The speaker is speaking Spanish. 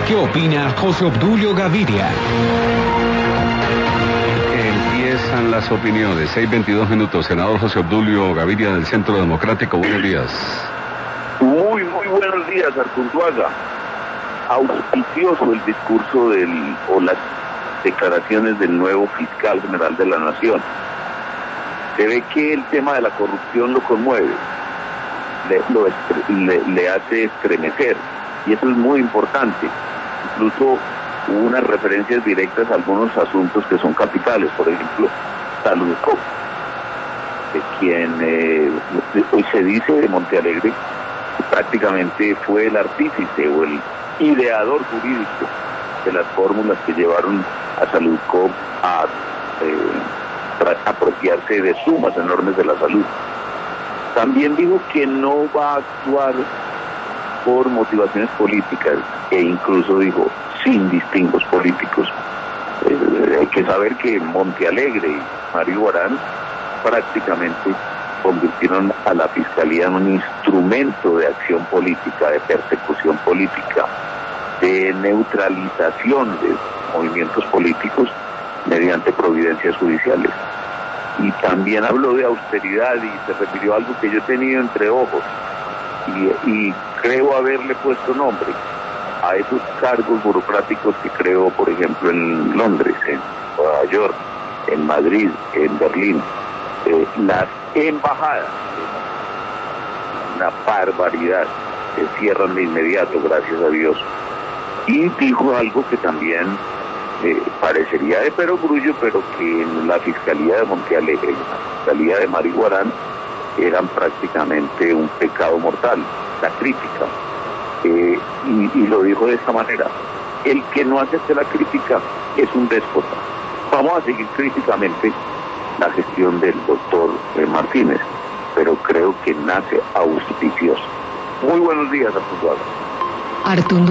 ¿Qué opina José Obdulio Gaviria? Empiezan las opiniones. 6:22 minutos. Senador José Obdulio Gaviria del Centro Democrático. Buenos días. Muy buenos días, Artunduaga. Auspicioso el discurso o las declaraciones del nuevo fiscal general de la Nación. Se ve que el tema de la corrupción lo conmueve, le hace estremecer, y eso es muy importante. Incluso hubo unas referencias directas a algunos asuntos que son capitales, por ejemplo, Saludco, de quien hoy se dice de Montealegre que prácticamente fue el artífice o el ideador jurídico de las fórmulas que llevaron a Saludco a apropiarse de sumas enormes de la salud. También dijo que no va a actuar por motivaciones políticas, e incluso dijo sin distingos políticos. Hay que saber que Montealegre y Mario Guarán prácticamente convirtieron a la Fiscalía en un instrumento de acción política, de persecución política, de neutralización de movimientos políticos mediante providencias judiciales. Y también habló de austeridad y se refirió a algo que yo he tenido entre ojos y creo haberle puesto nombre a esos cargos burocráticos que creó, por ejemplo, en Londres, en Nueva York, en Madrid, en Berlín, las embajadas. Una barbaridad, se cierran de inmediato, gracias a Dios. Y dijo algo que también parecería de perogrullo, pero que en la Fiscalía de Montealegre y la Fiscalía de Mario Guarán eran prácticamente un pecado mortal, la crítica. Y lo dijo de esta manera: el que no acepte la crítica es un déspota. Vamos a seguir críticamente la gestión del doctor Martínez, pero creo que nace auspicioso. Muy buenos días, Artunduaga.